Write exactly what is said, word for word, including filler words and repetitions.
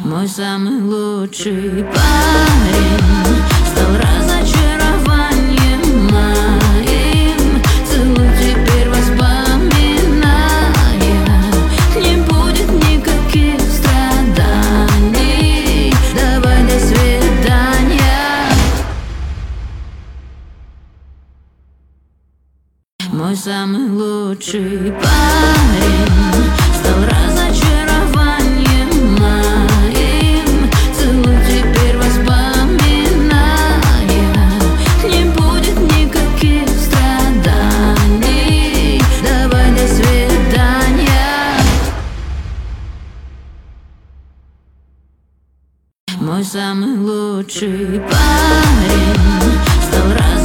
Мой самый лучший парень стал разочарованием моим. Целуй теперь воспоминания, не будет никаких страданий. Давай, до свидания. Мой самый лучший парень стал разочарованием моим. Целуй теперь воспоминания, не будет никаких страданий. Давай, до свидания. Мой самый лучший парень стал разочарованием.